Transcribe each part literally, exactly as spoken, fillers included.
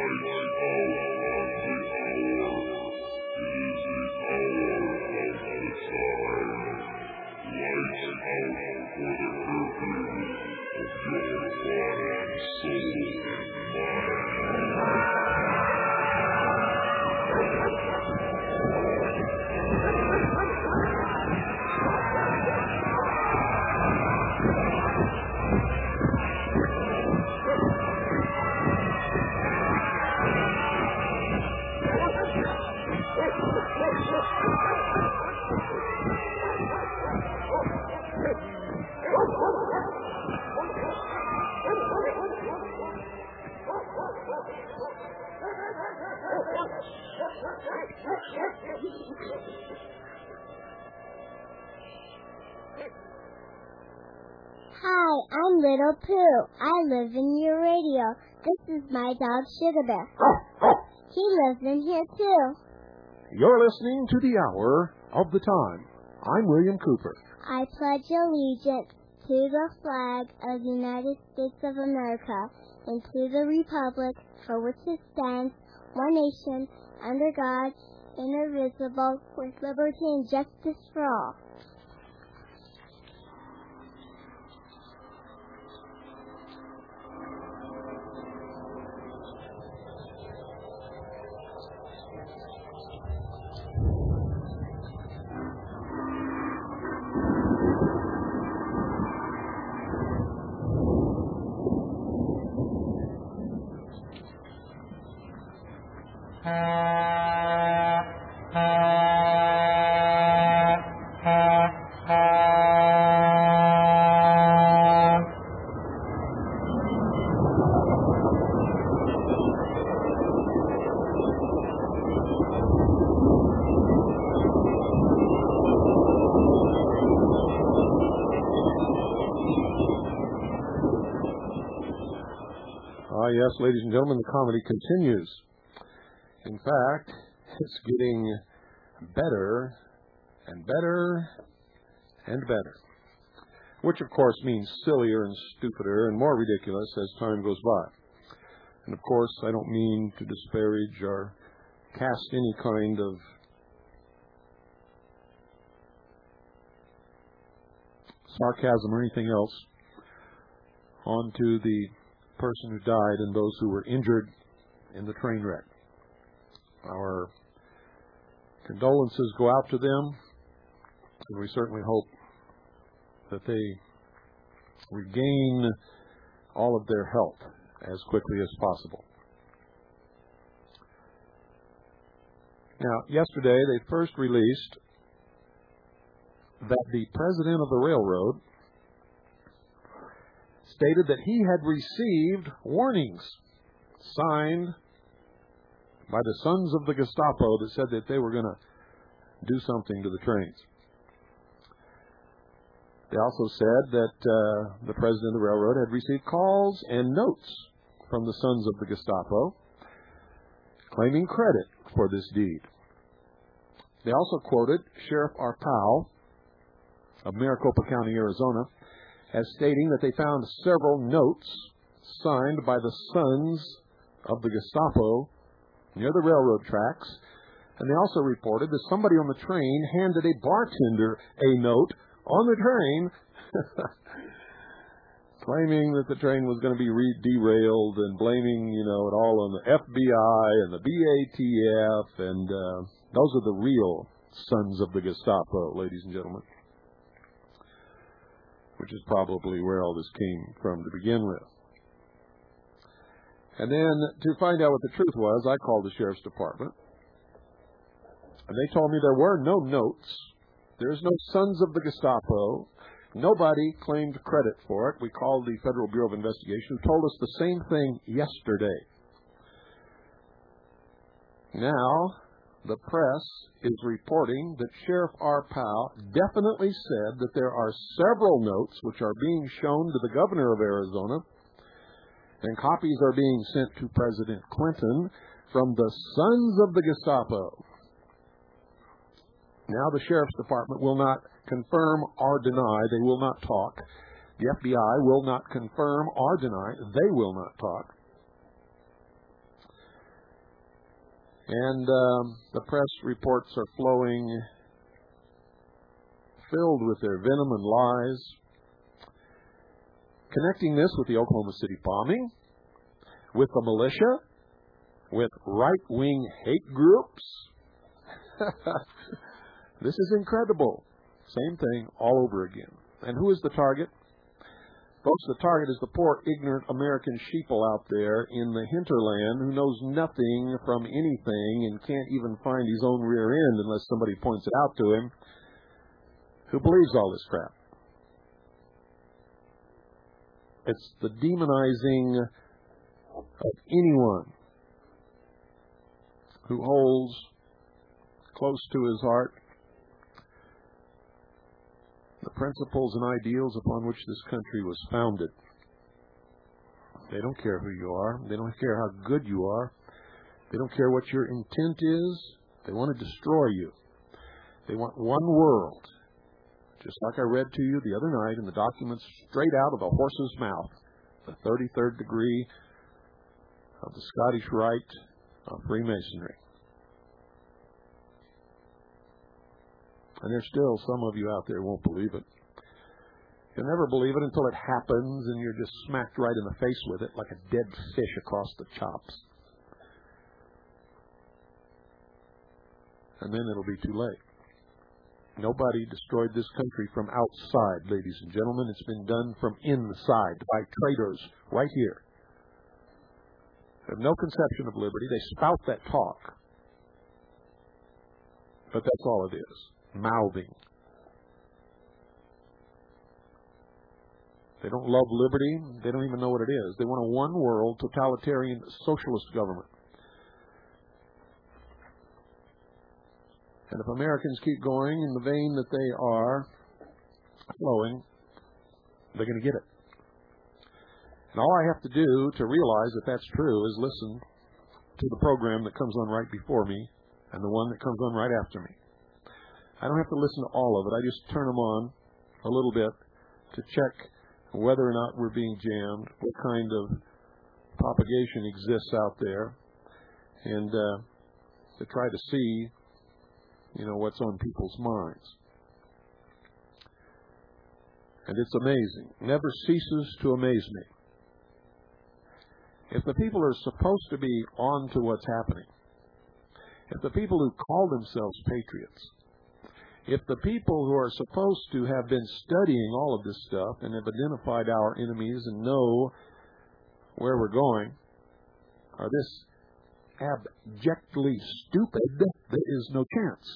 Hi, I'm Little Pooh. I live in your radio. This is my dog, Sugar Bear. He lives in here, too. You're listening to the Hour of the Time. I'm William Cooper. I pledge allegiance to the flag of the United States of America and to the republic for which it stands, one nation, under God, indivisible, with liberty and justice for all. Ah, yes, ladies and gentlemen, the comedy continues. In fact, it's getting better and better and better, which, of course, means sillier and stupider and more ridiculous as time goes by. And, of course, I don't mean to disparage or cast any kind of sarcasm or anything else onto the person who died and those who were injured in the train wreck. Our condolences go out to them, and we certainly hope that they regain all of their health as quickly as possible. Now, yesterday they first released that the president of the railroad stated that he had received warnings signed by the sons of the Gestapo that said that they were going to do something to the trains. They also said that uh, the president of the railroad had received calls and notes from the sons of the Gestapo claiming credit for this deed. They also quoted Sheriff Arpaio of Maricopa County, Arizona, as stating that they found several notes signed by the sons of the Gestapo near the railroad tracks, and they also reported that somebody on the train handed a bartender a note on the train claiming that the train was going to be re- derailed and blaming, you know, it all on the F B I and the B A T F, and uh, those are the real sons of the Gestapo, ladies and gentlemen, which is probably where all this came from to begin with. And then, to find out what the truth was, I called the sheriff's department. And they told me there were no notes. There's no sons of the Gestapo. Nobody claimed credit for it. We called the Federal Bureau of Investigation, who told us the same thing yesterday. Now, the press is reporting that Sheriff Arpaio definitely said that there are several notes which are being shown to the governor of Arizona, and copies are being sent to President Clinton from the sons of the Gestapo. Now the sheriff's department will not confirm or deny. They will not talk. The F B I will not confirm or deny. They will not talk. And um, the press reports are flowing, filled with their venom and lies. Connecting this with the Oklahoma City bombing, with the militia, with right-wing hate groups. This is incredible. Same thing all over again. And who is the target? Folks, the target is the poor, ignorant American sheeple out there in the hinterland who knows nothing from anything and can't even find his own rear end unless somebody points it out to him, who believes all this crap. It's the demonizing of anyone who holds close to his heart the principles and ideals upon which this country was founded. They don't care who you are. They don't care how good you are. They don't care what your intent is. They want to destroy you. They want one world. Just like I read to you the other night in the documents straight out of the horse's mouth, the thirty-third degree of the Scottish Rite of Freemasonry. And there's still some of you out there who won't believe it. You'll never believe it until it happens and you're just smacked right in the face with it like a dead fish across the chops. And then it'll be too late. Nobody destroyed this country from outside, ladies and gentlemen. It's been done from inside by traitors right here. They have no conception of liberty. They spout that talk. But that's all it is. Mouthing. They don't love liberty. They don't even know what it is. They want a one-world, totalitarian, socialist government. And if Americans keep going in the vein that they are flowing, they're going to get it. And all I have to do to realize that that's true is listen to the program that comes on right before me and the one that comes on right after me. I don't have to listen to all of it. I just turn them on a little bit to check whether or not we're being jammed, what kind of propagation exists out there, and uh, to try to see you know, what's on people's minds. And it's amazing. Never ceases to amaze me. If the people are supposed to be on to what's happening, if the people who call themselves patriots, if the people who are supposed to have been studying all of this stuff and have identified our enemies and know where we're going, are this abjectly stupid, there is no chance.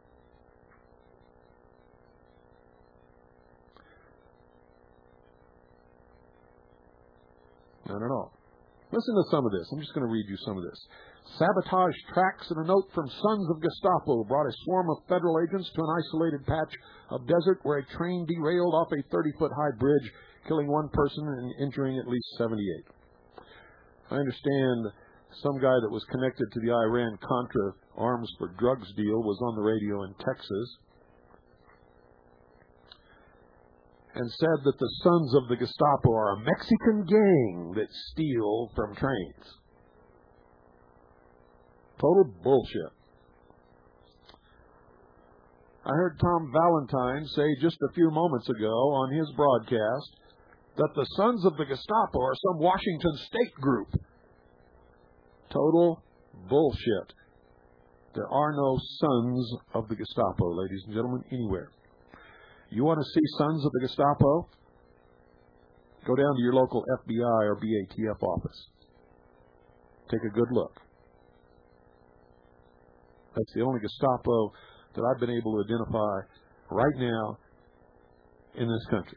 Not at all. Listen to some of this. I'm just going to read you some of this. Sabotage tracks and a note from Sons of Gestapo brought a swarm of federal agents to an isolated patch of desert where a train derailed off a thirty-foot high bridge, killing one person and injuring at least seventy-eight. I understand some guy that was connected to the Iran-Contra arms for drugs deal was on the radio in Texas and said that the Sons of the Gestapo are a Mexican gang that steal from trains. Total bullshit. I heard Tom Valentine say just a few moments ago on his broadcast that the Sons of the Gestapo are some Washington State group. Total bullshit. There are no Sons of the Gestapo, ladies and gentlemen, anywhere. You want to see Sons of the Gestapo? Go down to your local F B I or B A T F office. Take a good look. That's the only Gestapo that I've been able to identify right now in this country.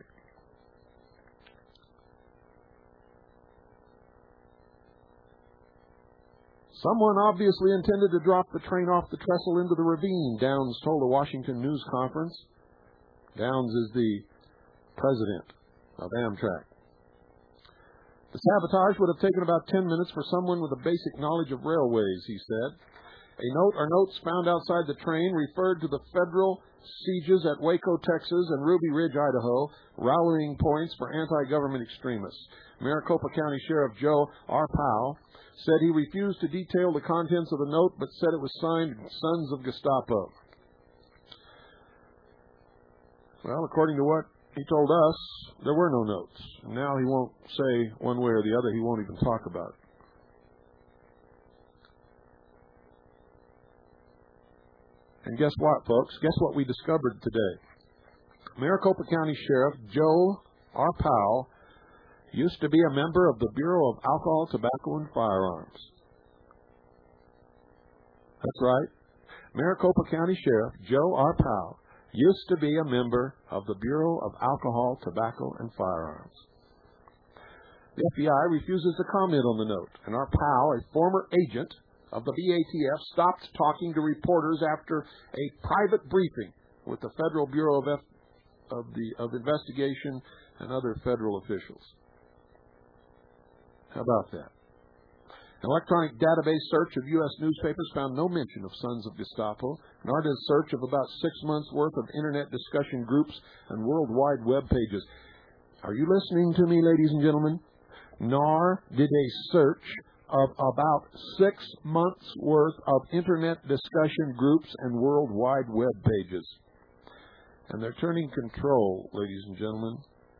Someone obviously intended to drop the train off the trestle into the ravine, Downs told a Washington news conference. Downs is the president of Amtrak. The sabotage would have taken about ten minutes for someone with a basic knowledge of railways, he said. A note or notes found outside the train referred to the Federal sieges at Waco, Texas, and Ruby Ridge, Idaho, rallying points for anti-government extremists. Maricopa County Sheriff Joe R. Powell said he refused to detail the contents of the note, but said it was signed Sons of Gestapo. Well, according to what he told us, there were no notes. Now he won't say one way or the other. He won't even talk about it. And guess what, folks? Guess what we discovered today? Maricopa County Sheriff Joe R. Powell used to be a member of the Bureau of Alcohol, Tobacco, and Firearms. That's right. Maricopa County Sheriff Joe R. Powell used to be a member of the Bureau of Alcohol, Tobacco, and Firearms. The F B I refuses to comment on the note, and our Powell, a former agent of the B A T F, stopped talking to reporters after a private briefing with the Federal Bureau of, F, of, the, of Investigation and other federal officials. How about that? An electronic database search of U S newspapers found no mention of Sons of Gestapo, nor did a search of about six months' worth of Internet discussion groups and worldwide web pages. Are you listening to me, ladies and gentlemen? Nor did a search of about six months' worth of Internet discussion groups and worldwide web pages. And they're turning control, ladies and gentlemen,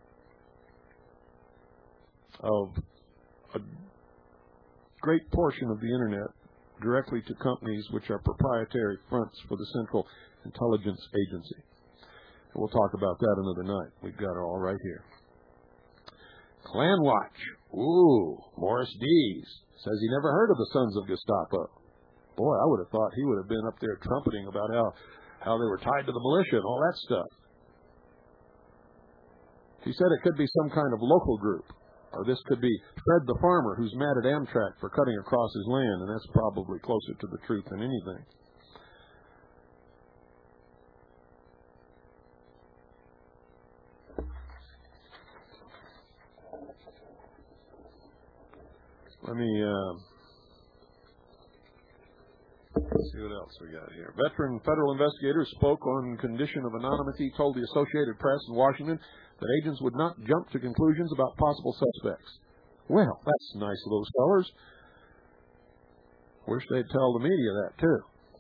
of a great portion of the Internet directly to companies which are proprietary fronts for the Central Intelligence Agency. And we'll talk about that another night. We've got it all right here. Klan Watch. Ooh, Morris Dees says he never heard of the Sons of Gestapo. Boy, I would have thought he would have been up there trumpeting about how, how they were tied to the militia and all that stuff. He said it could be some kind of local group. Or this could be Fred the farmer who's mad at Amtrak for cutting across his land, and that's probably closer to the truth than anything. Let me uh, see what else we got here. Veteran federal investigators spoke on condition of anonymity, told the Associated Press in Washington that agents would not jump to conclusions about possible suspects. Well, that's nice of those fellers. Wish they'd tell the media that, too.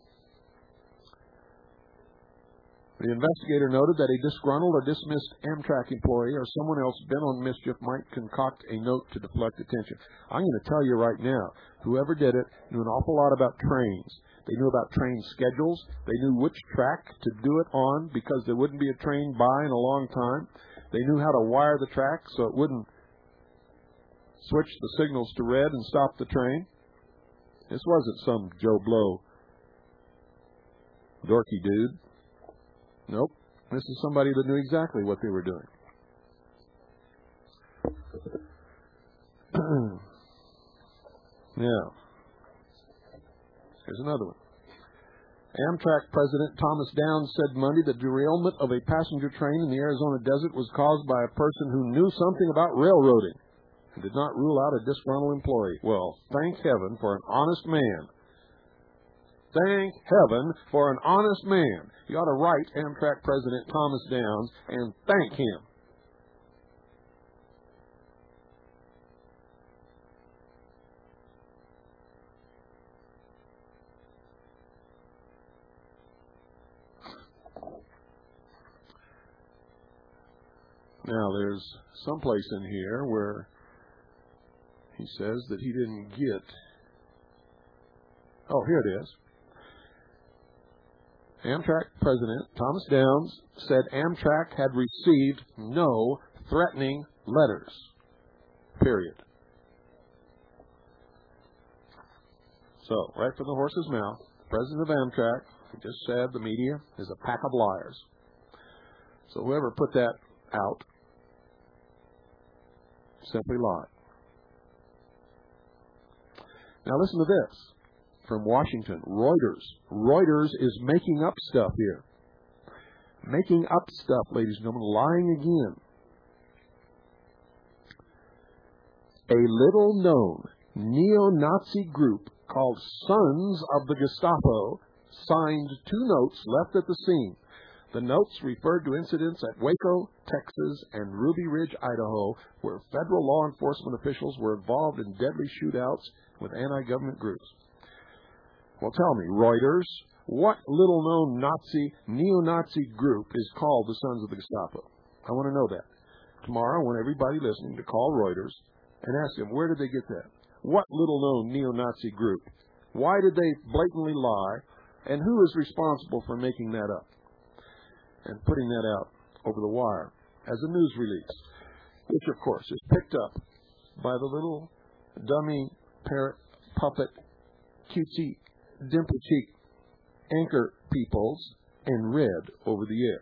The investigator noted that a disgruntled or dismissed Amtrak employee or someone else bent on mischief might concoct a note to deflect attention. I'm going to tell you right now, whoever did it knew an awful lot about trains. They knew about train schedules. They knew which track to do it on because there wouldn't be a train by in a long time. They knew how to wire the track so it wouldn't switch the signals to red and stop the train. This wasn't some Joe Blow dorky dude. Nope. This is somebody that knew exactly what they were doing. Now, here's another one. Amtrak President Thomas Downs said Monday the derailment of a passenger train in the Arizona desert was caused by a person who knew something about railroading and did not rule out a disgruntled employee. Well, thank heaven for an honest man. Thank heaven for an honest man. You ought to write Amtrak President Thomas Downs and thank him. Now, there's some place in here where he says that he didn't get... Oh, here it is. Amtrak President Thomas Downs said Amtrak had received no threatening letters. Period. So, right from the horse's mouth, the president of Amtrak just said the media is a pack of liars. So whoever put that out simply lied. Now listen to this. From Washington, Reuters. Reuters is making up stuff here. Making up stuff, ladies and gentlemen, lying again. A little-known neo-Nazi group called Sons of the Gestapo signed two notes left at the scene. The notes referred to incidents at Waco, Texas, and Ruby Ridge, Idaho, where federal law enforcement officials were involved in deadly shootouts with anti-government groups. Well, tell me, Reuters, what little-known Nazi, neo-Nazi group is called the Sons of the Gestapo? I want to know that. Tomorrow, I want everybody listening to call Reuters and ask them, where did they get that? What little-known neo-Nazi group? Why did they blatantly lie? And who is responsible for making that up and putting that out over the wire as a news release, which, of course, is picked up by the little dummy parrot puppet cutesy dimple cheek anchor peoples and read over the air.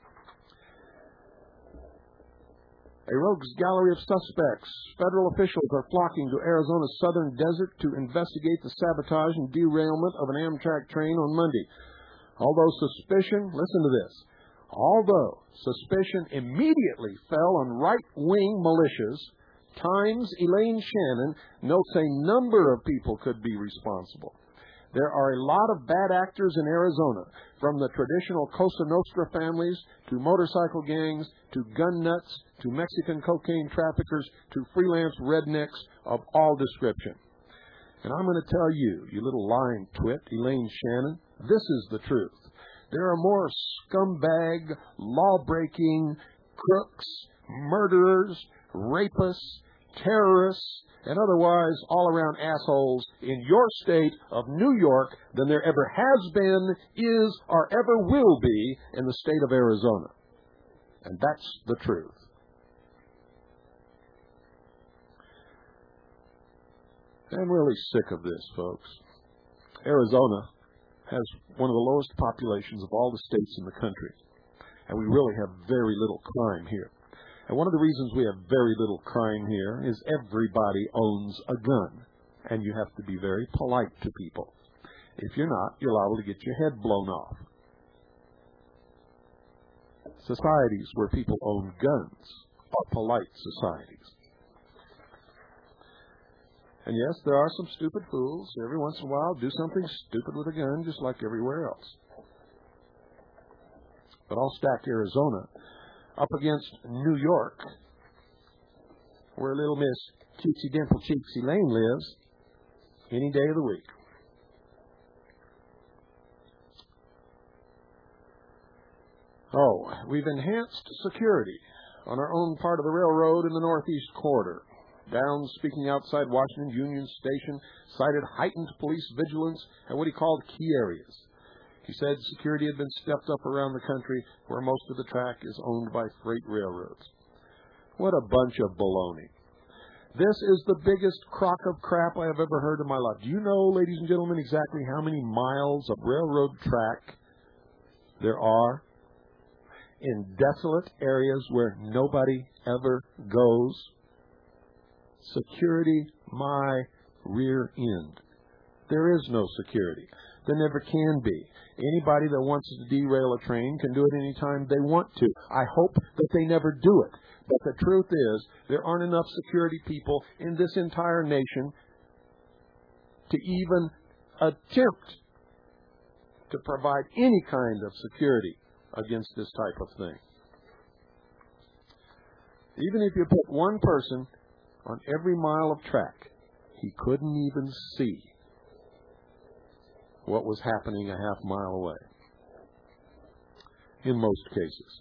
A rogues gallery of suspects. Federal officials are flocking to Arizona's southern desert to investigate the sabotage and derailment of an Amtrak train on Monday. Although suspicion, listen to this, although suspicion immediately fell on right-wing militias, Times' Elaine Shannon notes a number of people could be responsible. There are a lot of bad actors in Arizona, from the traditional Cosa Nostra families to motorcycle gangs to gun nuts to Mexican cocaine traffickers to freelance rednecks of all description. And I'm going to tell you, you little lying twit, Elaine Shannon, this is the truth. There are more scumbag, law-breaking, crooks, murderers, rapists, terrorists, and otherwise all-around assholes in your state of New York than there ever has been, is, or ever will be in the state of Arizona. And that's the truth. I'm really sick of this, folks. Arizona has one of the lowest populations of all the states in the country, and we really have very little crime here. And one of the reasons we have very little crime here is everybody owns a gun, and you have to be very polite to people. If you're not, you're liable to get your head blown off. Societies where people own guns are polite societies. And yes, there are some stupid fools who every once in a while do something stupid with a gun just like everywhere else. But I'll stack Arizona up against New York, where little Miss Cutesy Dimple Cheeks Elaine lives, any day of the week. Oh, we've enhanced security on our own part of the railroad in the Northeast Corridor. Downs, speaking outside Washington Union Station, cited heightened police vigilance at what he called key areas. He said security had been stepped up around the country where most of the track is owned by freight railroads. What a bunch of baloney. This is the biggest crock of crap I have ever heard in my life. Do you know, ladies and gentlemen, exactly how many miles of railroad track there are in desolate areas where nobody ever goes? Security, my rear end. There is no security. There never can be. Anybody that wants to derail a train can do it any time they want to. I hope that they never do it. But the truth is, there aren't enough security people in this entire nation to even attempt to provide any kind of security against this type of thing. Even if you put one person on every mile of track, he couldn't even see what was happening a half mile away, in most cases.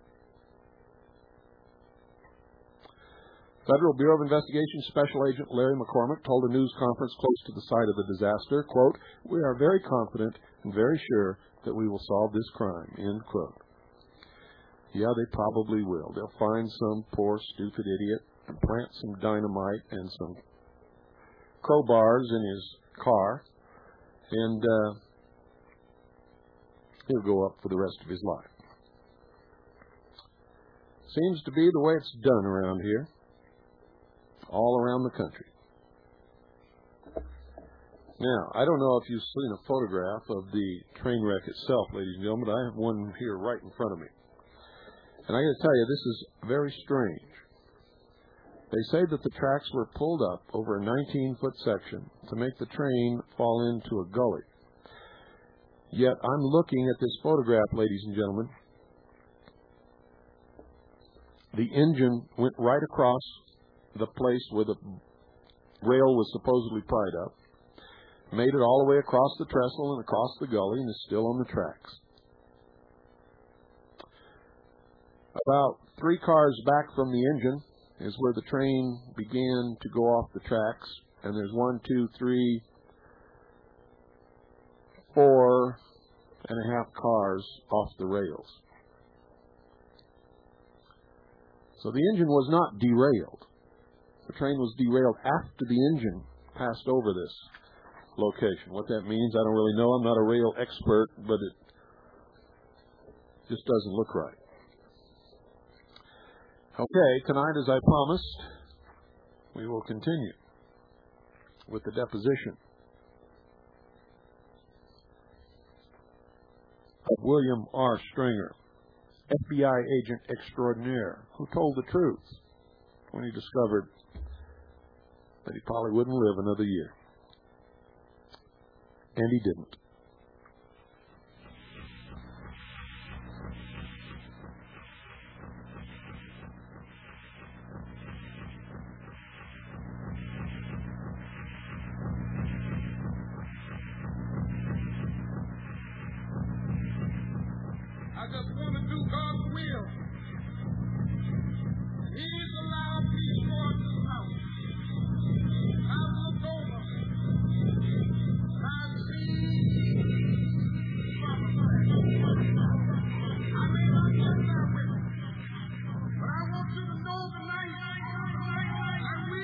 Federal Bureau of Investigation Special Agent Larry McCormick told a news conference close to the site of the disaster, quote, "We are very confident and very sure that we will solve this crime," end quote. Yeah, they probably will. They'll find some poor, stupid idiot and plant some dynamite and some crowbars in his car, and uh, he'll go up for the rest of his life. Seems to be the way it's done around here, all around the country. Now, I don't know if you've seen a photograph of the train wreck itself, ladies and gentlemen, but I have one here right in front of me. And I got to tell you, this is very strange. They say that the tracks were pulled up over a nineteen-foot section to make the train fall into a gully. Yet I'm looking at this photograph, ladies and gentlemen, the engine went right across the place where the rail was supposedly pried up, made it all the way across the trestle and across the gully, and is still on the tracks. About three cars back from the engine is where the train began to go off the tracks, and there's one, two, three, four and a half cars off the rails. So the engine was not derailed. The train was derailed after the engine passed over this location. What that means, I don't really know. I'm not a rail expert, but it just doesn't look right. Okay, tonight, as I promised, we will continue with the deposition of William R. Stringer, F B I agent extraordinaire, who told the truth when he discovered that he probably wouldn't live another year. And he didn't. I just want to do God's will. He's allowed me to go up this house. I've looked over. I've seen. I may not get there with him, but I want you to know tonight that we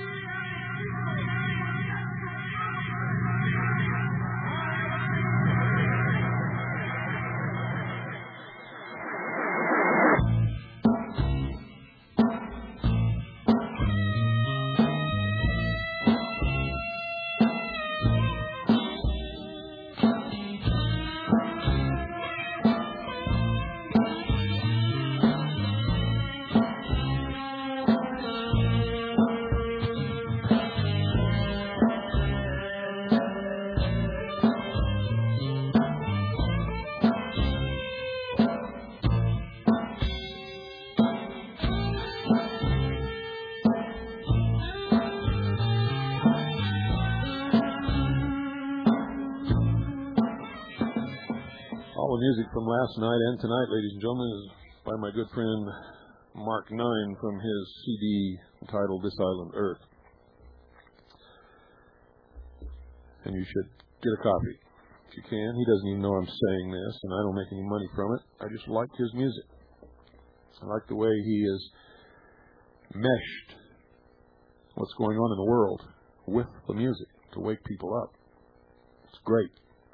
music from last night and tonight, ladies and gentlemen, is by my good friend Mark Nine from his C D entitled This Island Earth. And you should get a copy if you can. He doesn't even know I'm saying this, and I don't make any money from it. I just like his music. I like the way he has meshed what's going on in the world with the music to wake people up. It's great.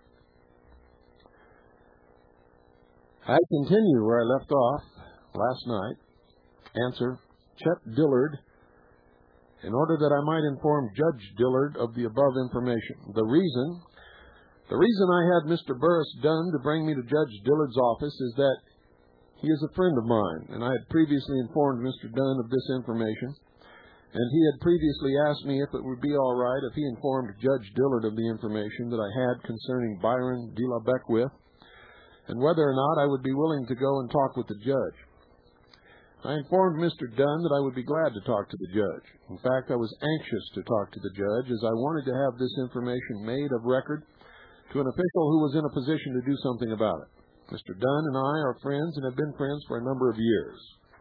I continue where I left off last night. Answer, Chet Dillard, in order that I might inform Judge Dillard of the above information. The reason, the reason I had Mister Burris Dunn to bring me to Judge Dillard's office is that he is a friend of mine, and I had previously informed Mister Dunn of this information, and he had previously asked me if it would be all right if he informed Judge Dillard of the information that I had concerning Byron de la Beckwith, and whether or not I would be willing to go and talk with the judge. I informed Mister Dunn that I would be glad to talk to the judge. In fact, I was anxious to talk to the judge, as I wanted to have this information made of record to an official who was in a position to do something about it. Mister Dunn and I are friends and have been friends for a number of years.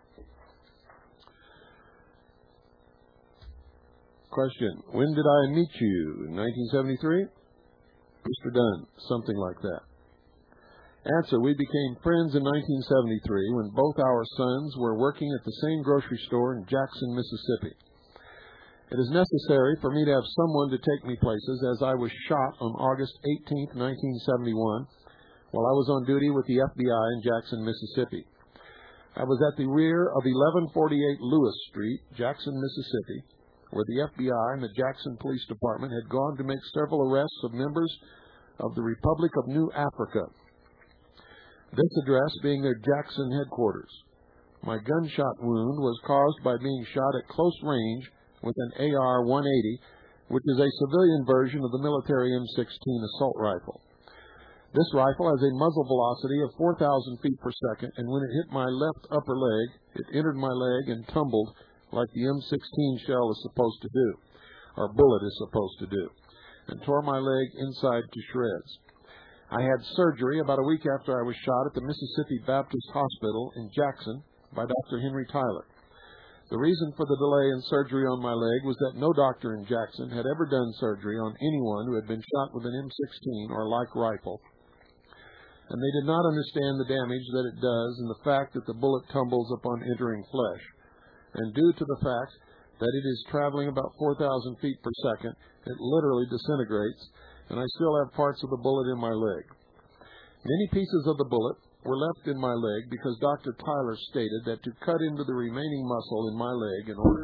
Question, when did I meet you? In nineteen seventy-three? Mister Dunn, something like that. Answer, we became friends in nineteen seventy-three when both our sons were working at the same grocery store in Jackson, Mississippi. It is necessary for me to have someone to take me places, as I was shot on August eighteenth, nineteen seventy-one, while I was on duty with the F B I in Jackson, Mississippi. I was at the rear of eleven forty-eight Lewis Street, Jackson, Mississippi, where the F B I and the Jackson Police Department had gone to make several arrests of members of the Republic of New Africa, this address being their Jackson headquarters. My gunshot wound was caused by being shot at close range with an A R one eighty, which is a civilian version of the military M sixteen assault rifle. This rifle has a muzzle velocity of four thousand feet per second, and when it hit my left upper leg, it entered my leg and tumbled like the M sixteen shell is supposed to do, or bullet is supposed to do, and tore my leg inside to shreds. I had surgery about a week after I was shot at the Mississippi Baptist Hospital in Jackson by Doctor Henry Tyler. The reason for the delay in surgery on my leg was that no doctor in Jackson had ever done surgery on anyone who had been shot with an M sixteen or like rifle, and they did not understand the damage that it does and the fact that the bullet tumbles upon entering flesh. And due to the fact that it is traveling about four thousand feet per second, it literally disintegrates, and I still have parts of the bullet in my leg. Many pieces of the bullet were left in my leg because Doctor Tyler stated that to cut into the remaining muscle in my leg in order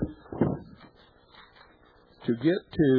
to get to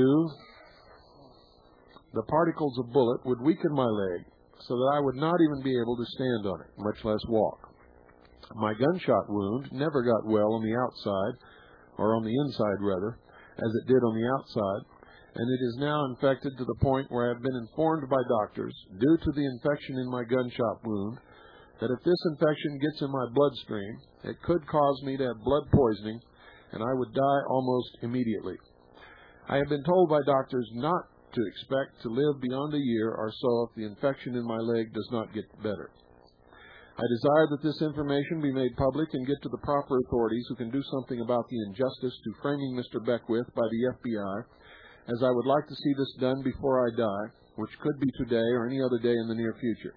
the particles of bullet would weaken my leg so that I would not even be able to stand on it, much less walk. My gunshot wound never got well on the outside, or on the inside rather, as it did on the outside, and it is now infected to the point where I have been informed by doctors, due to the infection in my gunshot wound, that if this infection gets in my bloodstream, it could cause me to have blood poisoning, and I would die almost immediately. I have been told by doctors not to expect to live beyond a year or so if the infection in my leg does not get better. I desire that this information be made public and get to the proper authorities who can do something about the injustice to framing Mister Beckwith by the F B I, as I would like to see this done before I die, which could be today or any other day in the near future.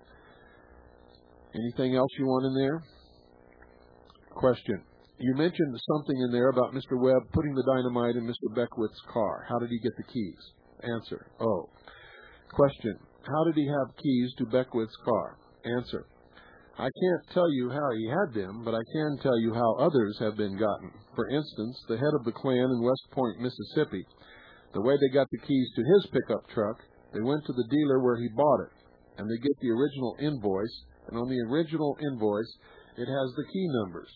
Anything else you want in there? Question. You mentioned something in there about Mister Webb putting the dynamite in Mister Beckwith's car. How did he get the keys? Answer. Oh. Question. How did he have keys to Beckwith's car? Answer. I can't tell you how he had them, but I can tell you how others have been gotten. For instance, the head of the Klan in West Point, Mississippi, the way they got the keys to his pickup truck, they went to the dealer where he bought it, and they get the original invoice, and on the original invoice, it has the key numbers.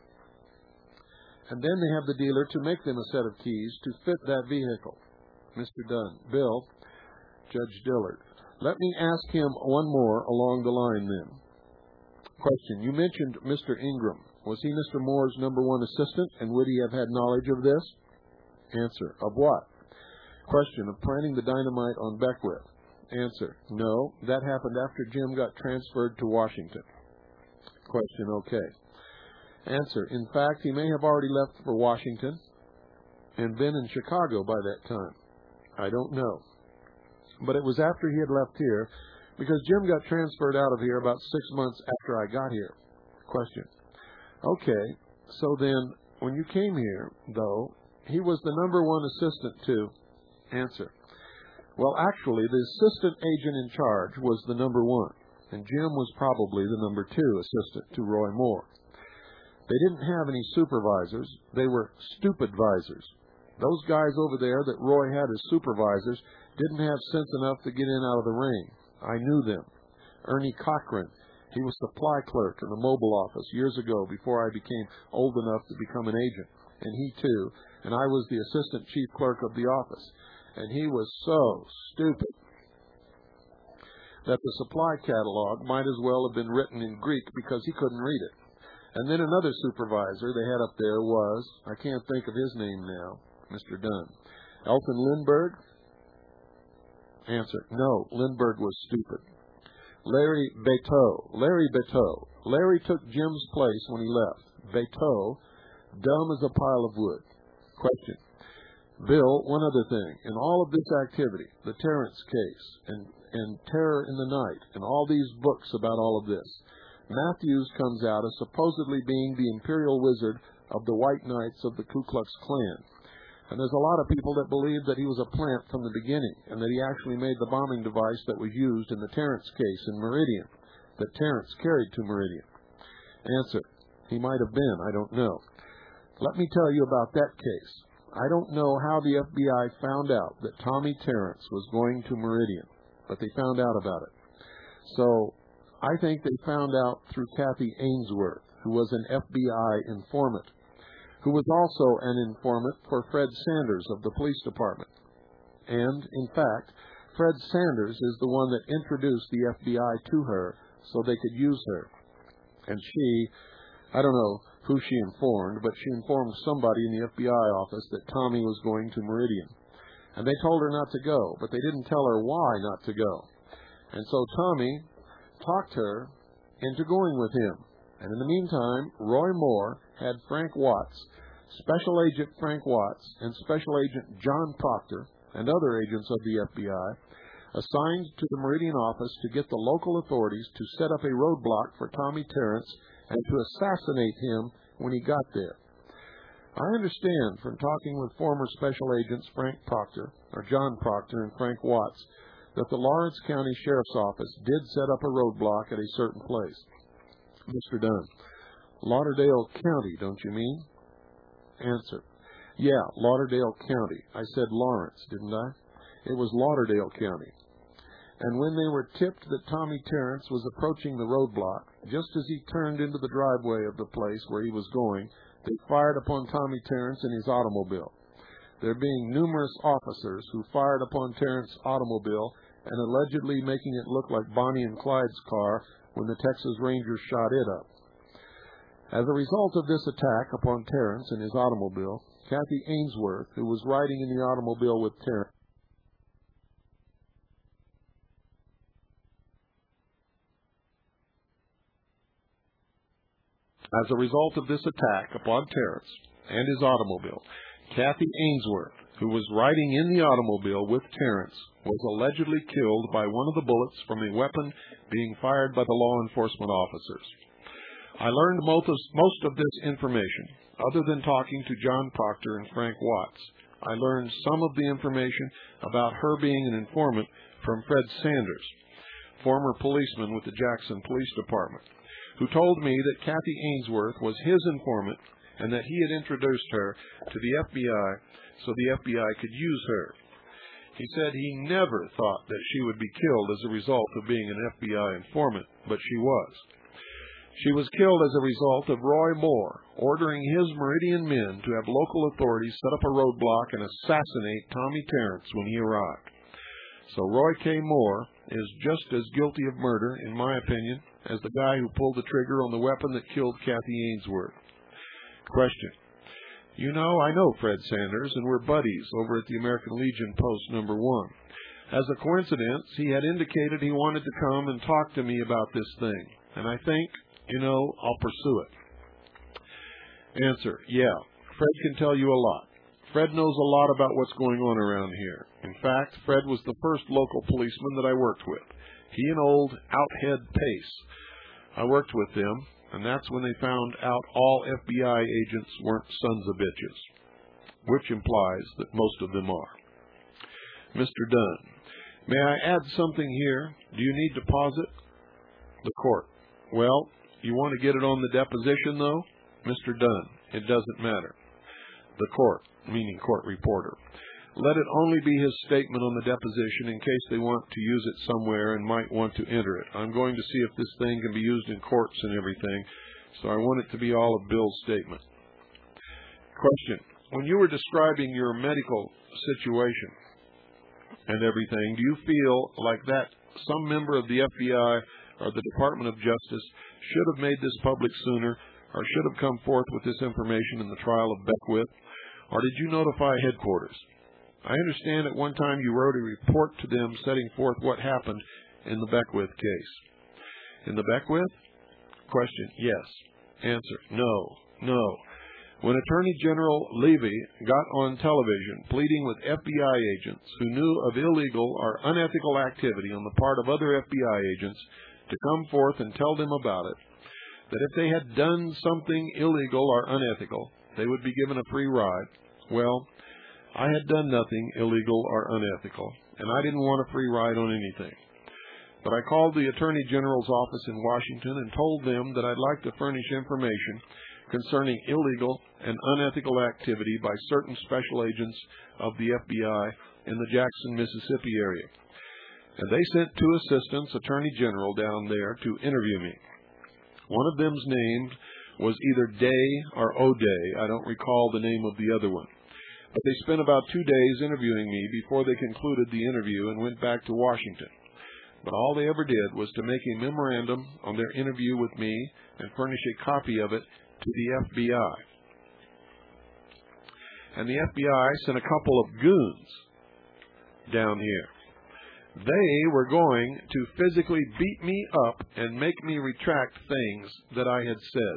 And then they have the dealer to make them a set of keys to fit that vehicle. Mister Dunn. Bill, Judge Dillard. Let me ask him one more along the line then. Question. You mentioned Mister Ingram. Was he Mister Moore's number one assistant, and would he have had knowledge of this? Answer. Of what? Question. Of planting the dynamite on Beckwith. Answer. No, that happened after Jim got transferred to Washington. Question. Okay. Answer. In fact, he may have already left for Washington and been in Chicago by that time. I don't know. But it was after he had left here, because Jim got transferred out of here about six months after I got here. Question. Okay, so then, when you came here, though, he was the number one assistant to... Answer. Well, actually, the assistant agent in charge was the number one, and Jim was probably the number two assistant to Roy Moore. They didn't have any supervisors. They were stupidvisors. Those guys over there that Roy had as supervisors didn't have sense enough to get in out of the ring. I knew them. Ernie Cochran, he was supply clerk in the mobile office years ago before I became old enough to become an agent. And he too, and I was the assistant chief clerk of the office. And he was so stupid that the supply catalog might as well have been written in Greek because he couldn't read it. And then another supervisor they had up there was, I can't think of his name now, Mister Dunn. Elton Lindbergh? Answer. No, Lindbergh was stupid. Larry Beteau. Larry Beteau. Larry took Jim's place when he left. Beteau, dumb as a pile of wood. Question. Bill, one other thing. In all of this activity, the Terrence case, and, and Terror in the Night, and all these books about all of this, Matthews comes out as supposedly being the imperial wizard of the White Knights of the Ku Klux Klan. And there's a lot of people that believe that he was a plant from the beginning, and that he actually made the bombing device that was used in the Terrence case in Meridian, that Terrence carried to Meridian. Answer. He might have been. I don't know. Let me tell you about that case. I don't know how the F B I found out that Tommy Terrence was going to Meridian, but they found out about it. So I think they found out through Kathy Ainsworth, who was an F B I informant, who was also an informant for Fred Sanders of the police department. And, in fact, Fred Sanders is the one that introduced the F B I to her so they could use her. And she, I don't know who she informed, but she informed somebody in the F B I office that Tommy was going to Meridian. And they told her not to go, but they didn't tell her why not to go. And so Tommy talked her into going with him. And in the meantime, Roy Moore had Frank Watts, Special Agent Frank Watts, and Special Agent John Proctor, and other agents of the F B I, assigned to the Meridian office to get the local authorities to set up a roadblock for Tommy Terrence and to assassinate him when he got there. I understand from talking with former Special Agents Frank Proctor, or John Proctor and Frank Watts, that the Lawrence County Sheriff's Office did set up a roadblock at a certain place. Mister Dunn, Lauderdale County, don't you mean? Answer, yeah, Lauderdale County. I said Lawrence, didn't I? It was Lauderdale County. And when they were tipped that Tommy Terrence was approaching the roadblock, just as he turned into the driveway of the place where he was going, they fired upon Tommy Terrence in his automobile. There being numerous officers who fired upon Terrence's automobile and allegedly making it look like Bonnie and Clyde's car when the Texas Rangers shot it up. As a result of this attack upon Terrence and his automobile, Kathy Ainsworth, who was riding in the automobile with Terrence, As a result of this attack upon Terrence and his automobile, Kathy Ainsworth, who was riding in the automobile with Terrence, was allegedly killed by one of the bullets from a weapon being fired by the law enforcement officers. I learned most of, most of this information, other than talking to John Proctor and Frank Watts. I learned some of the information about her being an informant from Fred Sanders, former policeman with the Jackson Police Department, who told me that Kathy Ainsworth was his informant and that he had introduced her to the F B I so the F B I could use her. He said he never thought that she would be killed as a result of being an F B I informant, but she was. She was killed as a result of Roy Moore ordering his Meridian men to have local authorities set up a roadblock and assassinate Tommy Terrence when he arrived. So Roy K. Moore is just as guilty of murder, in my opinion, as the guy who pulled the trigger on the weapon that killed Kathy Ainsworth. Question. You know, I know Fred Sanders, and we're buddies over at the American Legion Post Number One. As a coincidence, he had indicated he wanted to come and talk to me about this thing, and I think, you know, I'll pursue it. Answer. Yeah, Fred can tell you a lot. Fred knows a lot about what's going on around here. In fact, Fred was the first local policeman that I worked with. He and old Outhead Pace. I worked with them, and that's when they found out all F B I agents weren't sons of bitches, which implies that most of them are. Mister Dunn, may I add something here? Do you need to pause it? The court. Well, you want to get it on the deposition, though? Mister Dunn, it doesn't matter. The court, meaning court reporter. Let it only be his statement on the deposition in case they want to use it somewhere and might want to enter it. I'm going to see if this thing can be used in courts and everything, so I want it to be all of Bill's statement. Question. When you were describing your medical situation and everything, do you feel like that some member of the F B I or the Department of Justice should have made this public sooner or should have come forth with this information in the trial of Beckwith? Or did you notify headquarters? I understand at one time you wrote a report to them setting forth what happened in the Beckwith case. In the Beckwith? Question, yes. Answer, no, no. When Attorney General Levy got on television pleading with F B I agents who knew of illegal or unethical activity on the part of other F B I agents to come forth and tell them about it, that if they had done something illegal or unethical, they would be given a free ride. Well, I had done nothing illegal or unethical, and I didn't want a free ride on anything. But I called the Attorney General's office in Washington and told them that I'd like to furnish information concerning illegal and unethical activity by certain special agents of the F B I in the Jackson, Mississippi area. And they sent two assistants Attorney General down there to interview me. One of them's name was either Day or O'Day. I don't recall the name of the other one. But they spent about two days interviewing me before they concluded the interview and went back to Washington. But all they ever did was to make a memorandum on their interview with me and furnish a copy of it to the F B I. And the F B I sent a couple of goons down here. They were going to physically beat me up and make me retract things that I had said.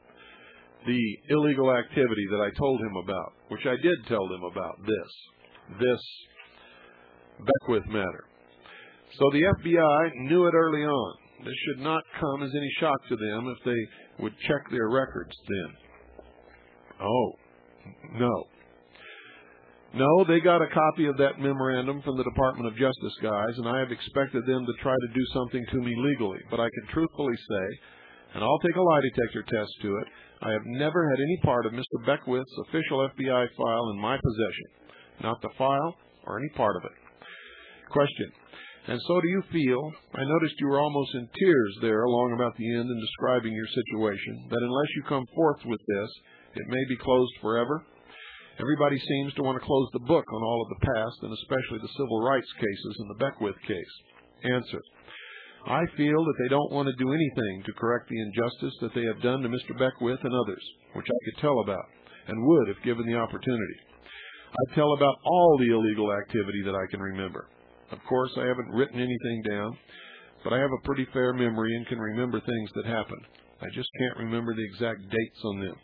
The illegal activity that I told him about, which I did tell them about, this, this Beckwith matter. So the F B I knew it early on. This should not come as any shock to them if they would check their records then. Oh, no. No, they got a copy of that memorandum from the Department of Justice guys, and I have expected them to try to do something to me legally. But I can truthfully say, and I'll take a lie detector test to it, I have never had any part of Mister Beckwith's official F B I file in my possession. Not the file or any part of it. Question. And so do you feel, I noticed you were almost in tears there along about the end in describing your situation, that unless you come forth with this, it may be closed forever? Everybody seems to want to close the book on all of the past, and especially the civil rights cases and the Beckwith case. Answer. I feel that they don't want to do anything to correct the injustice that they have done to Mister Beckwith and others, which I could tell about, and would if given the opportunity. I tell about all the illegal activity that I can remember. Of course, I haven't written anything down, but I have a pretty fair memory and can remember things that happened. I just can't remember the exact dates on them.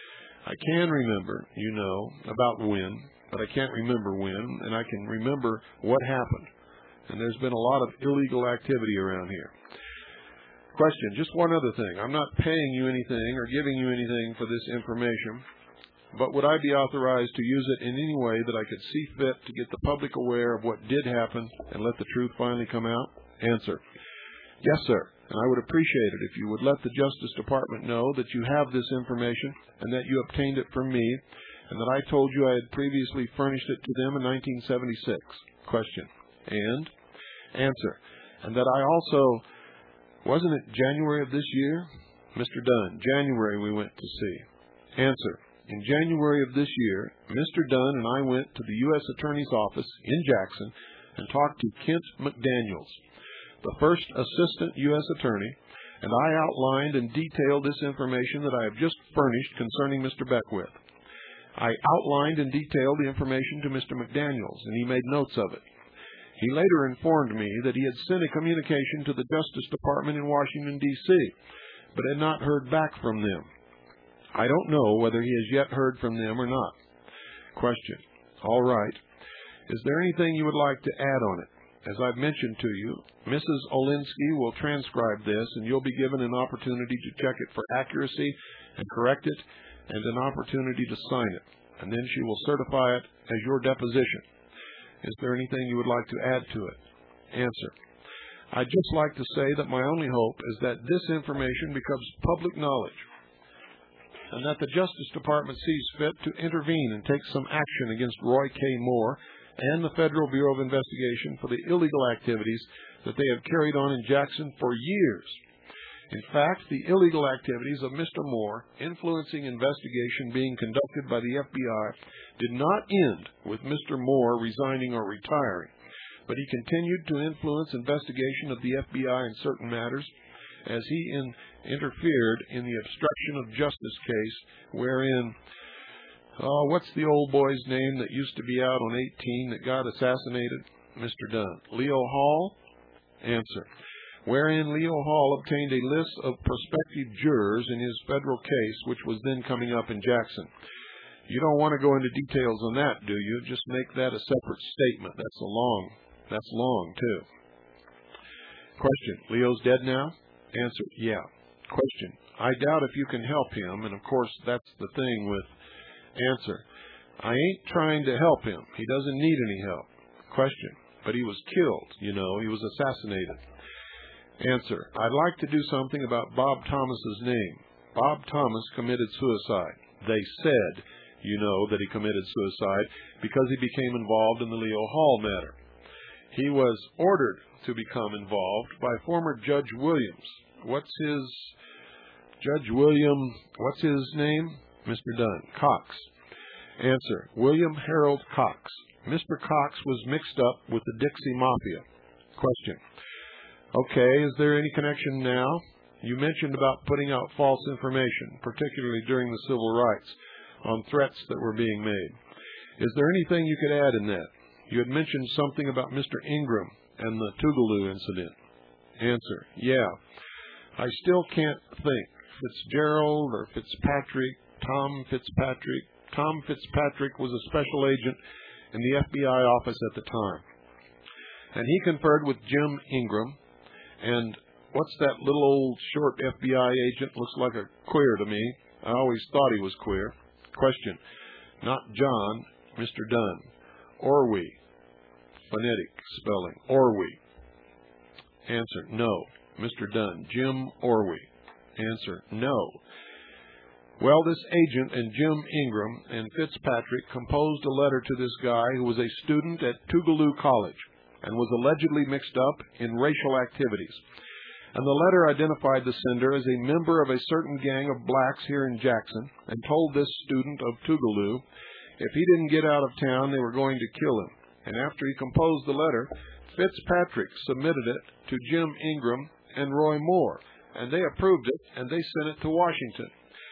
I can remember, you know, about when, but I can't remember when, and I can remember what happened. And there's been a lot of illegal activity around here. Question, just one other thing. I'm not paying you anything or giving you anything for this information, but would I be authorized to use it in any way that I could see fit to get the public aware of what did happen and let the truth finally come out? Answer, yes, sir. And I would appreciate it if you would let the Justice Department know that you have this information and that you obtained it from me, and that I told you I had previously furnished it to them in nineteen seventy-six. Question. And? Answer. And that I also, wasn't it January of this year? Mister Dunn, January we went to see. Answer. In January of this year, Mister Dunn and I went to the U S Attorney's Office in Jackson and talked to Kent McDaniels, the first assistant U S attorney, and I outlined and detailed this information that I have just furnished concerning Mister Beckwith. I outlined and detailed the information to Mister McDaniels, and he made notes of it. He later informed me that he had sent a communication to the Justice Department in Washington, D C, but had not heard back from them. I don't know whether he has yet heard from them or not. Question. All right. Is there anything you would like to add on it? As I've mentioned to you, Missus Olinsky will transcribe this, and you'll be given an opportunity to check it for accuracy and correct it, and an opportunity to sign it. And then she will certify it as your deposition. Is there anything you would like to add to it? Answer. I'd just like to say that my only hope is that this information becomes public knowledge, and that the Justice Department sees fit to intervene and take some action against Roy K. Moore and the Federal Bureau of Investigation for the illegal activities that they have carried on in Jackson for years. In fact, the illegal activities of Mister Moore, influencing investigation being conducted by the F B I, did not end with Mister Moore resigning or retiring, but he continued to influence investigation of the F B I in certain matters as he in, interfered in the obstruction of justice case wherein, oh, what's the old boy's name that used to be out on eighteen that got assassinated? Mister Dunn. Leo Hall? Answer. Wherein Leo Hall obtained a list of prospective jurors in his federal case, which was then coming up in Jackson. You don't want to go into details on that, do you? Just make that a separate statement. That's a long, that's long, too. Question. Leo's dead now? Answer. Yeah. Question. I doubt if you can help him, and of course that's the thing with answer. I ain't trying to help him. He doesn't need any help. Question. But he was killed, you know, he was assassinated. Answer. I'd like to do something about Bob Thomas's name. Bob Thomas committed suicide. They said, you know, that he committed suicide because he became involved in the Leo Hall matter. He was ordered to become involved by former Judge Williams. What's his, Judge William, what's his name? Mister Dunn, Cox. Answer. William Harold Cox. Mister Cox was mixed up with the Dixie Mafia. Question. Okay, is there any connection now? You mentioned about putting out false information, particularly during the civil rights, on threats that were being made. Is there anything you could add in that? You had mentioned something about Mister Ingram and the Tougaloo incident. Answer. Yeah. I still can't think. Fitzgerald or Fitzpatrick, Tom Fitzpatrick. Tom Fitzpatrick was a special agent in the F B I office at the time. And he conferred with Jim Ingram. And what's that little old short F B I agent? Looks like a queer to me. I always thought he was queer. Question. Not John, Mister Dunn. Orwe. Phonetic spelling. Orwe. Answer. No. Mister Dunn. Jim Orwe. Answer. No. Well, this agent and Jim Ingram and Fitzpatrick composed a letter to this guy who was a student at Tougaloo College and was allegedly mixed up in racial activities. And the letter identified the sender as a member of a certain gang of blacks here in Jackson and told this student of Tougaloo if he didn't get out of town, they were going to kill him. And after he composed the letter, Fitzpatrick submitted it to Jim Ingram and Roy Moore, and they approved it, and they sent it to Washington.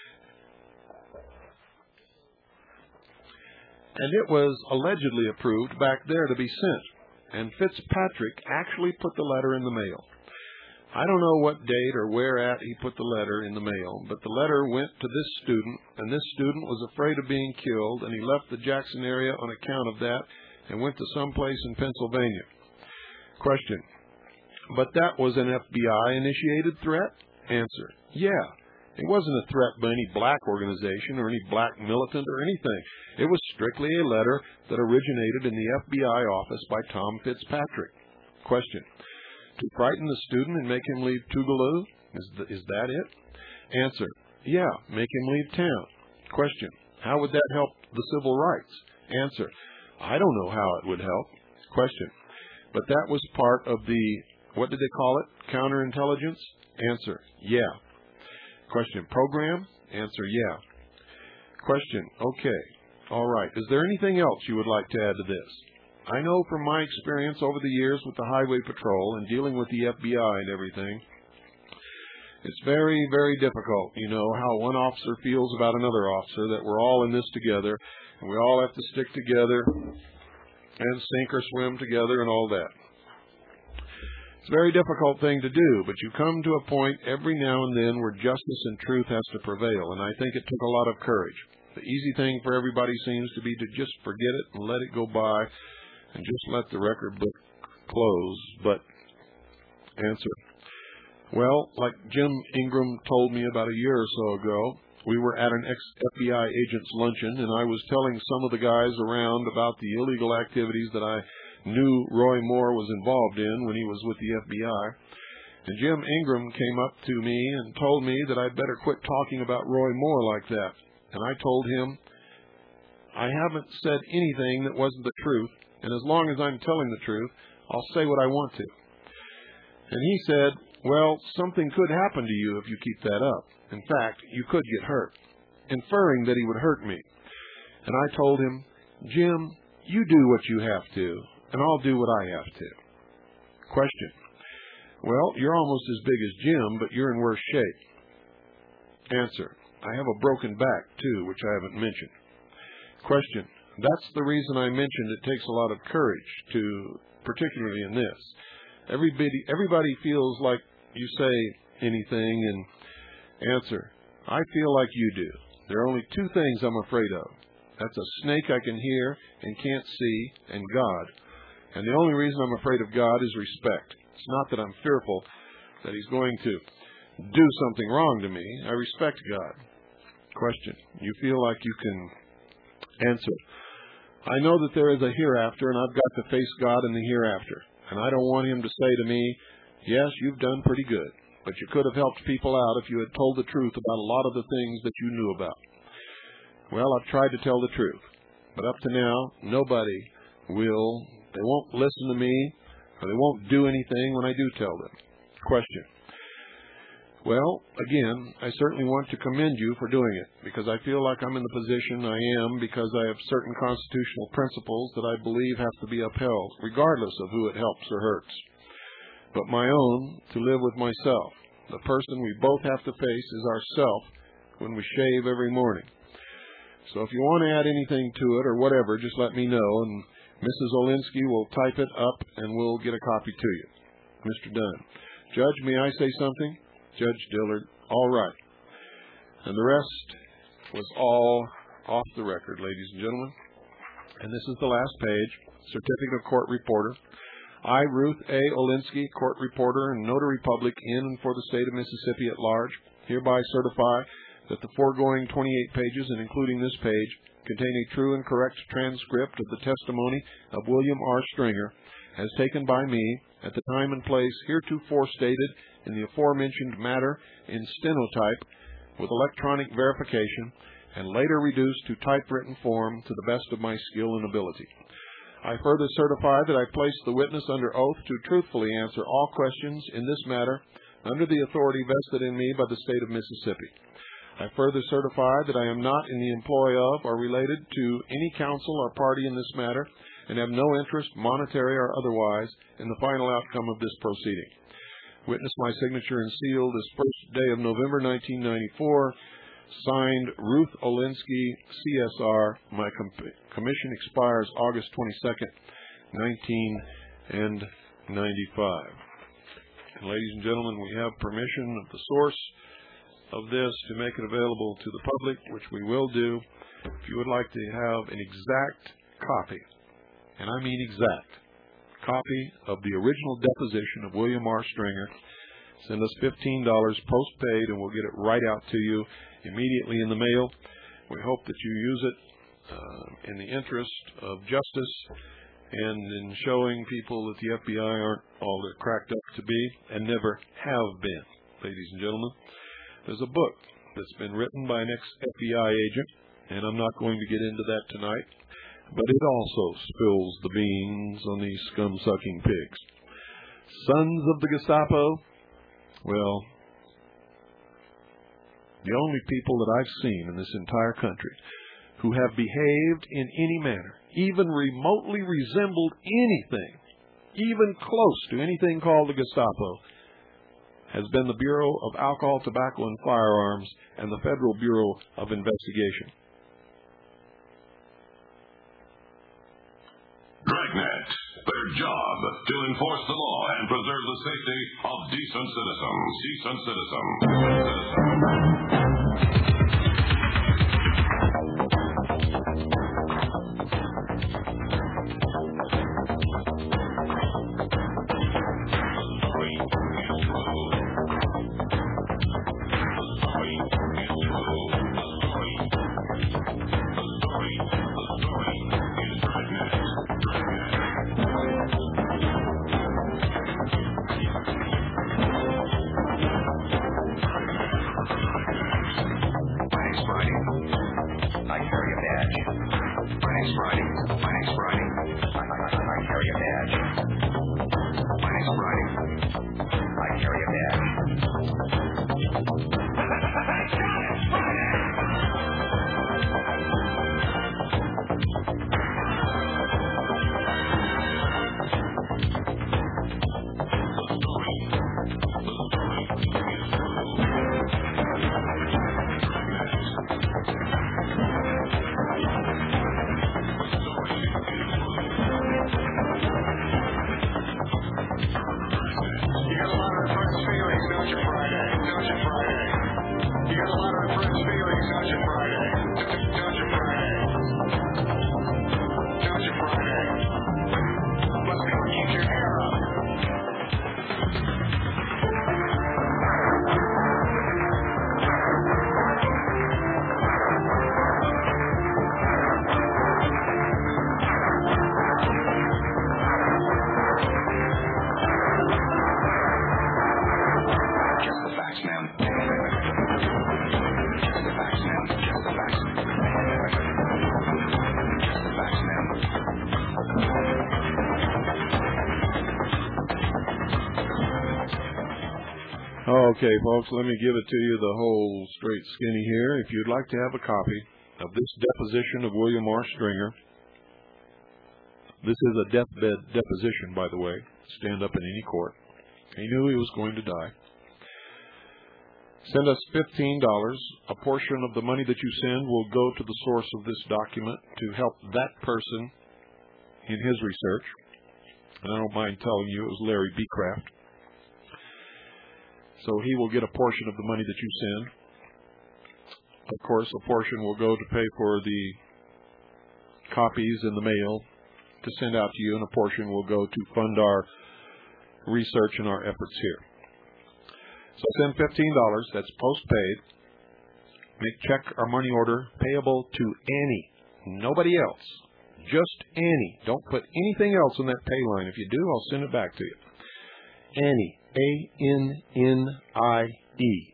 And it was allegedly approved back there to be sent, and Fitzpatrick actually put the letter in the mail. I don't know what date or where at he put the letter in the mail, but the letter went to this student, and this student was afraid of being killed, and he left the Jackson area on account of that and went to some place in Pennsylvania. Question. But that was an F B I-initiated threat? Answer. Yeah. It wasn't a threat by any black organization or any black militant or anything. It was strictly a letter that originated in the F B I office by Tom Fitzpatrick. Question. To frighten the student and make him leave Tougaloo? Is, th- is that it? Answer. Yeah, make him leave town. Question. How would that help the civil rights? Answer. I don't know how it would help. Question. But that was part of the, what did they call it? Counterintelligence? Answer. Yeah. Question. Program? Answer. Yeah. Question. Okay. All right. Is there anything else you would like to add to this? I know from my experience over the years with the Highway Patrol and dealing with the F B I and everything, it's very, very difficult, you know, how one officer feels about another officer, that we're all in this together, and we all have to stick together and sink or swim together and all that. It's a very difficult thing to do, but you come to a point every now and then where justice and truth has to prevail, and I think it took a lot of courage. The easy thing for everybody seems to be to just forget it and let it go by and just let the record book close. But answer. Well, like Jim Ingram told me about a year or so ago, we were at an ex-F B I agent's luncheon, and I was telling some of the guys around about the illegal activities that I knew Roy Moore was involved in when he was with the F B I. And Jim Ingram came up to me and told me that I'd better quit talking about Roy Moore like that. And I told him, I haven't said anything that wasn't the truth, and as long as I'm telling the truth, I'll say what I want to. And he said, well, something could happen to you if you keep that up. In fact, you could get hurt, inferring that he would hurt me. And I told him, Jim, you do what you have to, and I'll do what I have to. Question. Well, you're almost as big as Jim, but you're in worse shape. Answer. I have a broken back, too, which I haven't mentioned. Question. That's the reason I mentioned it takes a lot of courage to, particularly in this. Everybody, everybody feels like you say anything, and answer. I feel like you do. There are only two things I'm afraid of. That's a snake I can hear and can't see, and God. And the only reason I'm afraid of God is respect. It's not that I'm fearful that he's going to do something wrong to me. I respect God. Question. You feel like you can answer. I know that there is a hereafter, and I've got to face God in the hereafter. And I don't want him to say to me, yes, you've done pretty good, but you could have helped people out if you had told the truth about a lot of the things that you knew about. Well, I've tried to tell the truth, but up to now, nobody will, they won't listen to me, or they won't do anything when I do tell them. Question. Well, again, I certainly want to commend you for doing it, because I feel like I'm in the position I am because I have certain constitutional principles that I believe have to be upheld, regardless of who it helps or hurts. But my own, to live with myself. The person we both have to face is ourself when we shave every morning. So if you want to add anything to it or whatever, just let me know, and Missus Olinsky will type it up and we'll get a copy to you. Mister Dunn. Judge, may I say something? Judge Dillard. All right. And the rest was all off the record, ladies and gentlemen. And this is the last page, Certificate of Court Reporter. I, Ruth A. Olinsky, Court Reporter and Notary Public in and for the state of Mississippi at large, hereby certify that the foregoing twenty-eight pages, and including this page, contain a true and correct transcript of the testimony of William R. Stringer, as taken by me at the time and place heretofore stated in the aforementioned matter in stenotype with electronic verification, and later reduced to typewritten form to the best of my skill and ability. I further certify that I place the witness under oath to truthfully answer all questions in this matter under the authority vested in me by the state of Mississippi. I further certify that I am not in the employ of or related to any counsel or party in this matter and have no interest, monetary or otherwise, in the final outcome of this proceeding. Witness my signature and seal this first day of November nineteen ninety-four. Signed, Ruth Olinsky, C S R. My com- commission expires August twenty-second, nineteen ninety-five. And ladies and gentlemen, we have permission of the source of this to make it available to the public, which we will do. If you would like to have an exact copy, and I mean exact, copy of the original deposition of William R. Stringer, send us fifteen dollars postpaid and we'll get it right out to you immediately in the mail. We hope that you use it uh, in the interest of justice and in showing people that the F B I aren't all they're cracked up to be and never have been. Ladies and gentlemen, there's a book that's been written by an ex-F B I agent, and I'm not going to get into that tonight, but it also spills the beans on these scum-sucking pigs. Sons of the Gestapo, well, the only people that I've seen in this entire country who have behaved in any manner, even remotely resembled anything, even close to anything called the Gestapo, has been the Bureau of Alcohol, Tobacco, and Firearms and the Federal Bureau of Investigation. Dragnet, their job to enforce the law and preserve the safety of decent citizens. Decent citizens. Okay, folks, let me give it to you the whole straight skinny here. If you'd like to have a copy of this deposition of William R. Stringer, this is a deathbed deposition, by the way, stand up in any court. He knew he was going to die. Send us fifteen dollars. A portion of the money that you send will go to the source of this document to help that person in his research. And I don't mind telling you, it was Larry Beecraft. So he will get a portion of the money that you send. Of course, a portion will go to pay for the copies in the mail to send out to you, and a portion will go to fund our research and our efforts here. So send fifteen dollars. That's post-paid. Make check or money order payable to Annie. Nobody else. Just Annie. Don't put anything else in that pay line. If you do, I'll send it back to you. Annie. A N N I E.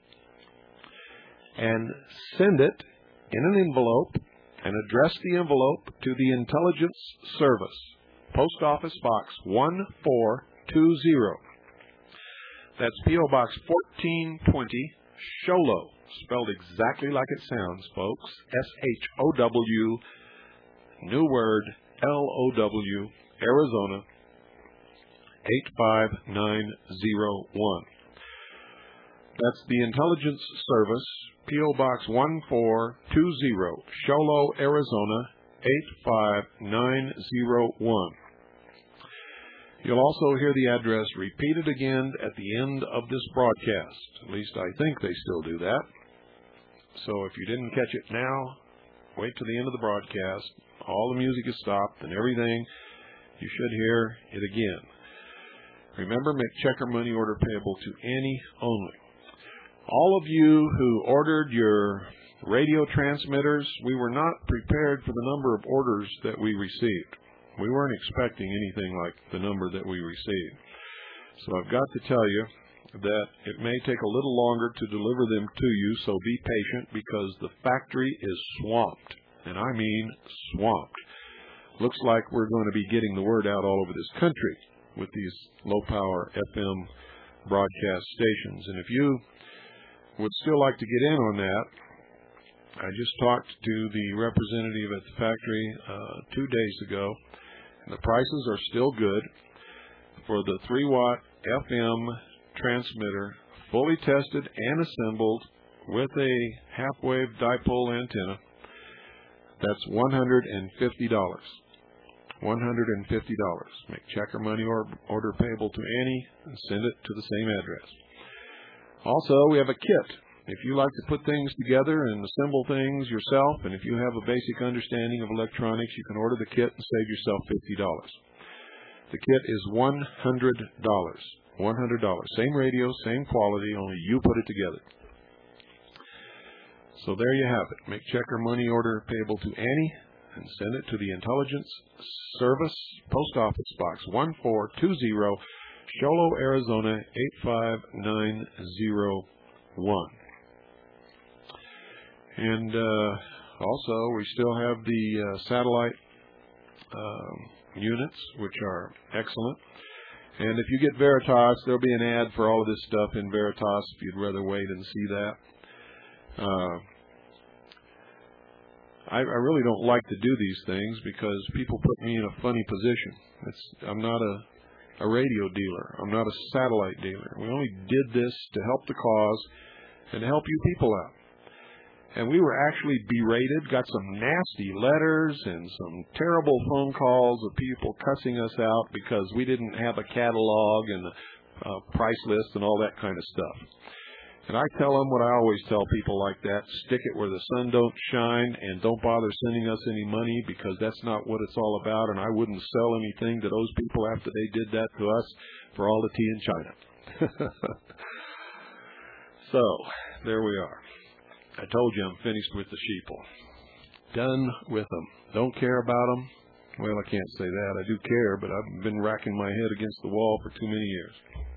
And send it in an envelope and address the envelope to the Intelligence Service, Post Office Box one four two zero. That's P O Box fourteen twenty, Show Low, spelled exactly like it sounds, folks. S H O W, new word, L O W, Arizona, eight five nine zero one. That's the Intelligence Service, P O Box one four two zero, Show Low, Arizona, eight five nine zero one. You'll also hear the address repeated again at the end of this broadcast. At least I think they still do that. So if you didn't catch it now, wait till the end of the broadcast. All the music is stopped and everything. You should hear it again. Remember, make check or money order payable to Annie only. All of you who ordered your radio transmitters, we were not prepared for the number of orders that we received. We weren't expecting anything like the number that we received. So I've got to tell you that it may take a little longer to deliver them to you, so be patient because the factory is swamped, and I mean swamped. Looks like we're going to be getting the word out all over this country with these low-power F M broadcast stations. And if you would still like to get in on that, I just talked to the representative at the factory uh, two days ago. The prices are still good for the three watt F M transmitter, fully tested and assembled with a half-wave dipole antenna. That's one hundred fifty dollars. one hundred fifty dollars. Make check or money or order payable to Annie and send it to the same address. Also, we have a kit. If you like to put things together and assemble things yourself, and if you have a basic understanding of electronics, you can order the kit and save yourself fifty dollars. The kit is one hundred dollars. one hundred dollars. Same radio, same quality, only you put it together. So there you have it. Make check or money order payable to Annie and send it to the Intelligence Service, Post Office Box one four two zero, Show Low, Arizona, eight five nine zero one. And uh, also, we still have the uh, satellite uh, units, which are excellent. And if you get Veritas, there'll be an ad for all of this stuff in Veritas if you'd rather wait and see that. Uh, I, I really don't like to do these things because people put me in a funny position. It's, I'm not a, a radio dealer. I'm not a satellite dealer. We only did this to help the cause and to help you people out. And we were actually berated, got some nasty letters and some terrible phone calls of people cussing us out because we didn't have a catalog and a, a price list and all that kind of stuff. And I tell them what I always tell people like that: stick it where the sun don't shine and don't bother sending us any money because that's not what it's all about. And I wouldn't sell anything to those people after they did that to us for all the tea in China. So, there we are. I told you I'm finished with the sheeple. Done with them. Don't care about them. Well, I can't say that. I do care, but I've been racking my head against the wall for too many years.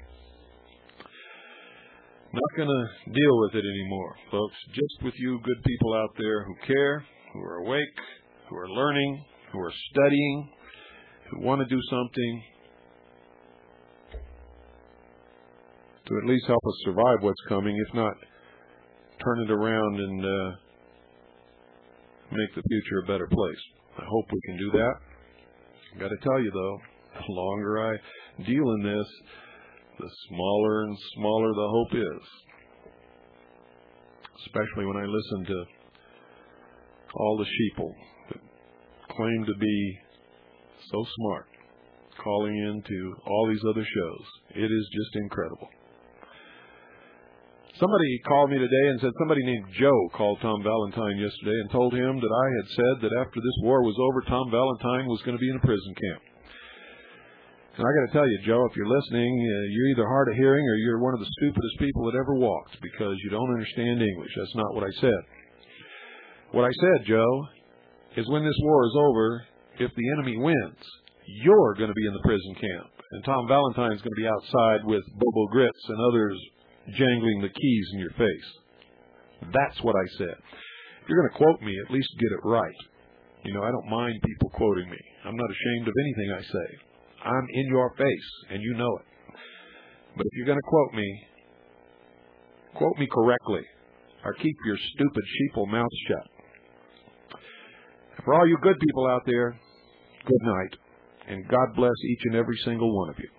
Not going to deal with it anymore, folks. Just with you good people out there who care, who are awake, who are learning, who are studying, who want to do something. to at least help us survive what's coming, if not turn it around and uh, make the future a better place. I hope we can do that. I've got to tell you, though, the longer I deal in this, the smaller and smaller the hope is. Especially when I listen to all the sheeple that claim to be so smart, calling into all these other shows. It is just incredible. Somebody called me today and said somebody named Joe called Tom Valentine yesterday and told him that I had said that after this war was over, Tom Valentine was going to be in a prison camp. And I got to tell you, Joe, if you're listening, uh, you're either hard of hearing or you're one of the stupidest people that ever walked because you don't understand English. That's not what I said. What I said, Joe, is when this war is over, if the enemy wins, you're going to be in the prison camp. And Tom Valentine's going to be outside with Bobo Grits and others jangling the keys in your face. That's what I said. If you're going to quote me, at least get it right. You know, I don't mind people quoting me. I'm not ashamed of anything I say. I'm in your face, and you know it. But if you're going to quote me, quote me correctly, or keep your stupid sheeple mouth shut. For all you good people out there, good night, and God bless each and every single one of you.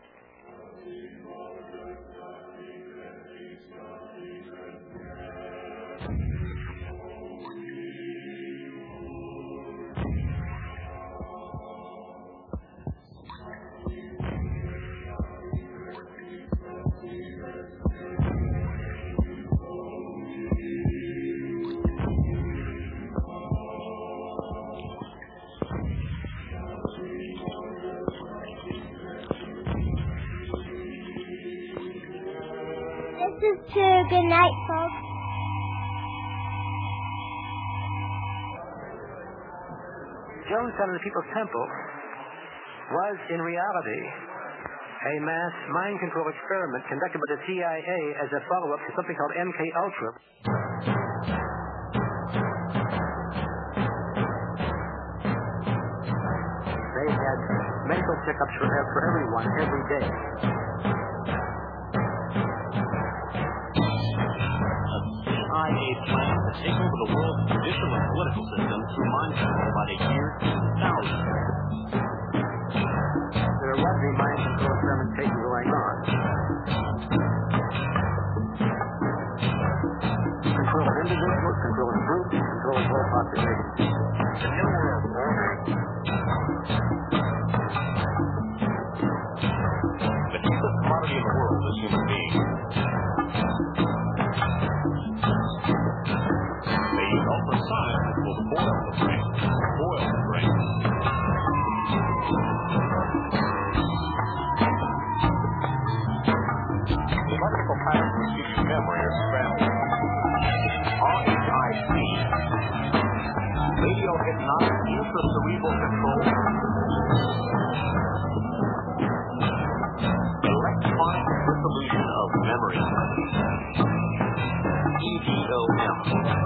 Good night, folks. Jonestown of the People's Temple was, in reality, a mass mind control experiment conducted by the C I A as a follow-up to something called M K Ultra. They had medical checkups for, for everyone every day. C I A plan to take over the world's judicial and political system through mind control by the year two thousand. There was a mind control experimentation going on. Control of individuals, control of groups, control of whole populations. The New World Order. The cheapest commodity in the world is human beings. Ultrasonic will boil the brain. Boil the brain. The electrical patterns which give you memory are scrambled. R H I C. Radio hypnotic intracerebral control. Electronic dissolution of memory. E V O M.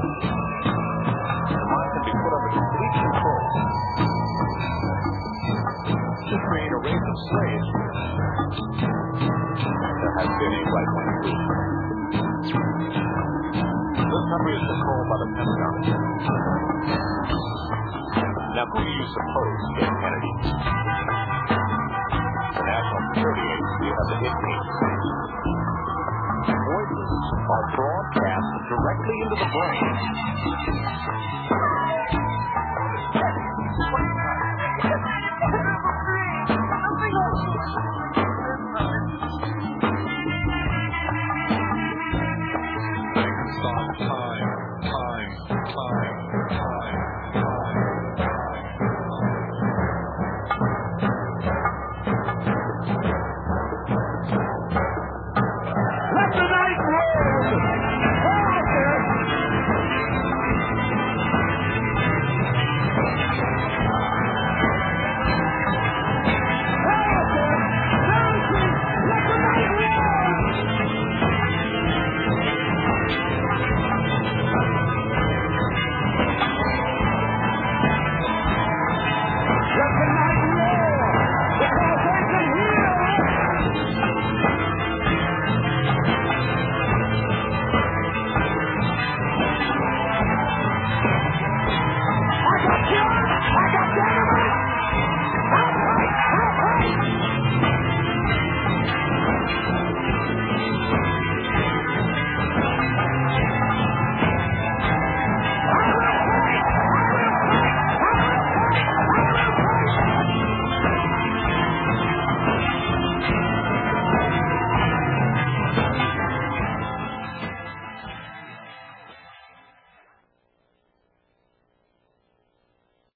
Can be put under complete control to create a race of slaves. There has been a right-wing group. This country is controlled by the Pentagon. Now, who do you suppose gave Kennedy? The National Security Agency has a hit team. Voices are broadcast directly into the brain. Time, time, time, time.